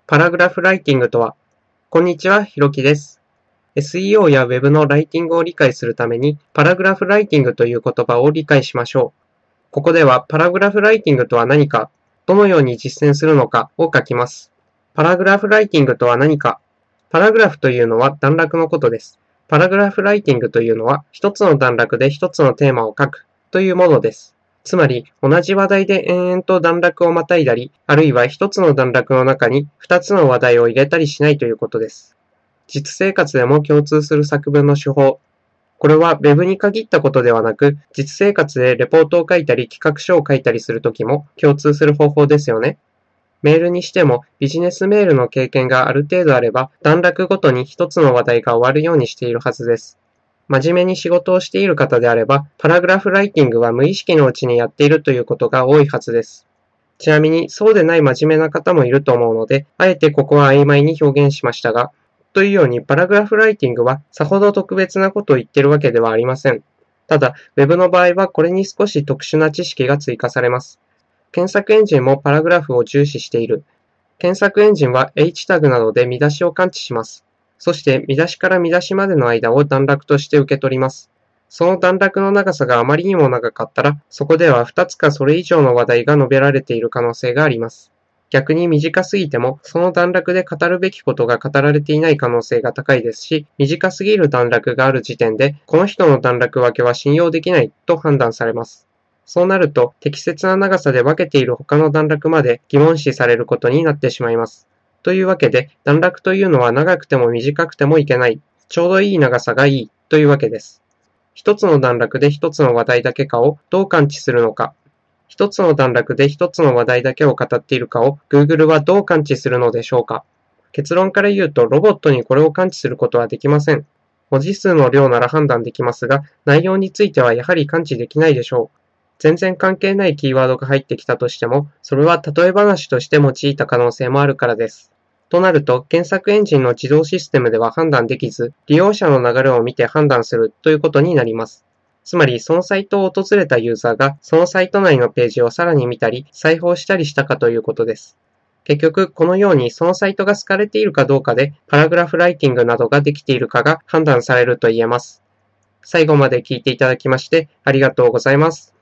パラグラフライティングとは。こんにちは、ひろきです。SEO や Web のライティングを理解するために、パラグラフライティングという言葉を理解しましょう。ここでは、パラグラフライティングとは何か、どのように実践するのかを書きます。パラグラフライティングとは何か。パラグラフというのは段落のことです。パラグラフライティングというのは、一つの段落で一つのテーマを書くというものです。つまり、同じ話題で延々と段落をまたいだり、あるいは一つの段落の中に二つの話題を入れたりしないということです。実生活でも共通する作文の手法。これは Web に限ったことではなく、実生活でレポートを書いたり企画書を書いたりするときも共通する方法ですよね。メールにしてもビジネスメールの経験がある程度あれば、段落ごとに一つの話題が終わるようにしているはずです。真面目に仕事をしている方であれば、パラグラフライティングは無意識のうちにやっているということが多いはずです。ちなみに、そうでない真面目な方もいると思うので、あえてここは曖昧に表現しましたが、というようにパラグラフライティングはさほど特別なことを言っているわけではありません。ただ、Web の場合はこれに少し特殊な知識が追加されます。検索エンジンもパラグラフを重視している。検索エンジンは H タグなどで見出しを感知します。そして見出しから見出しまでの間を段落として受け取ります。その段落の長さがあまりにも長かったら、そこでは2つかそれ以上の話題が述べられている可能性があります。逆に短すぎても、その段落で語るべきことが語られていない可能性が高いですし、短すぎる段落がある時点で、この人の段落分けは信用できないと判断されます。そうなると、適切な長さで分けている他の段落まで疑問視されることになってしまいます。というわけで、段落というのは長くても短くてもいけない、ちょうどいい長さがいいというわけです。一つの段落で一つの話題だけかをどう感知するのか、一つの段落で一つの話題だけを語っているかを Google はどう感知するのでしょうか。結論から言うと、ロボットにこれを感知することはできません。文字数の量なら判断できますが、内容についてはやはり感知できないでしょう。全然関係ないキーワードが入ってきたとしても、それは例え話として用いた可能性もあるからです。となると、検索エンジンの自動システムでは判断できず、利用者の流れを見て判断するということになります。つまり、そのサイトを訪れたユーザーが、そのサイト内のページをさらに見たり、再訪したりしたかということです。結局、このようにそのサイトが好かれているかどうかで、パラグラフライティングなどができているかが判断されると言えます。最後まで聞いていただきまして、ありがとうございます。